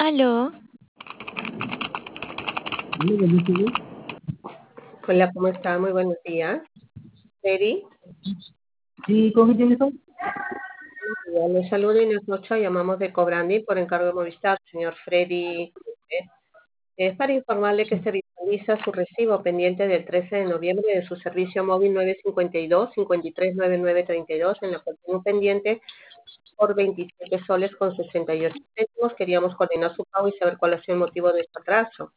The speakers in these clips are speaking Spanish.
Aló, Hola, buenos días. Hola, ¿cómo está? Muy buenos días. Freddy, Sí, ¿con quién estoy? le saludo Inés Nocha, llamamos de Cobrandi por encargo de Movistar, señor Freddy. Es para informarle que se visualiza su recibo pendiente del 13 de noviembre de su servicio móvil 952-539932, en la cual tiene un pendiente por 27 soles con 68 céntimos. Queríamos coordinar su pago y saber cuál ha sido el motivo de este atraso.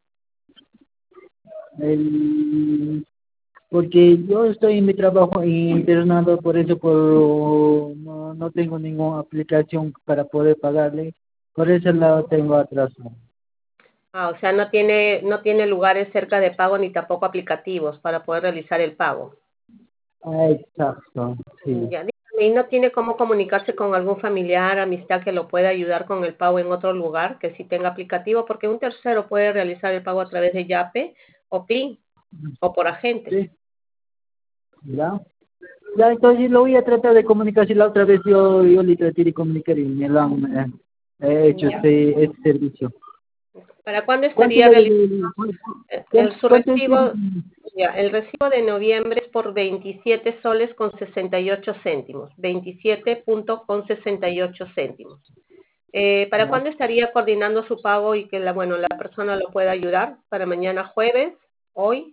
El- Porque yo estoy en mi trabajo internado, por eso no tengo ninguna aplicación para poder pagarle, por eso la tengo atraso. O sea, no tiene lugares cerca de pago ni tampoco aplicativos para poder realizar el pago. Exacto, sí. Ya, dígame, ¿y no tiene cómo comunicarse con algún familiar, amistad que lo pueda ayudar con el pago en otro lugar que sí tenga aplicativo? Porque un tercero puede realizar el pago a través de Yape o Plin o por agente. Sí, ya. Ya, entonces lo voy a tratar de comunicar. Si la otra vez yo le traté de comunicar y me lo han hecho Ya. este servicio. ¿Para cuándo ¿Cuánto estaría realizando su cuánto es recibo? Ya, el recibo de noviembre es por 27 soles con 68 céntimos, 27,68 céntimos. ¿Para ya. cuándo estaría coordinando su pago y que la persona lo pueda ayudar? ¿Para mañana jueves? ¿Hoy?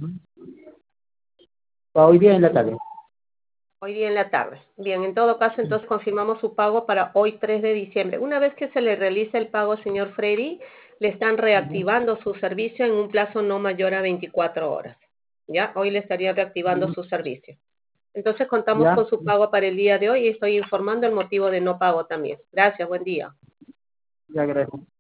Para hoy día en la tarde. Hoy día en la tarde. Bien, en todo caso, entonces confirmamos su pago para hoy 3 de diciembre. Una vez que se le realice el pago, señor Freddy, le están reactivando su servicio en un plazo no mayor a 24 horas. ¿Ya? Hoy le estaría reactivando su servicio. Entonces contamos Ya, con su pago para el día de hoy y estoy informando el motivo de no pago también. Gracias, buen día. ya, gracias.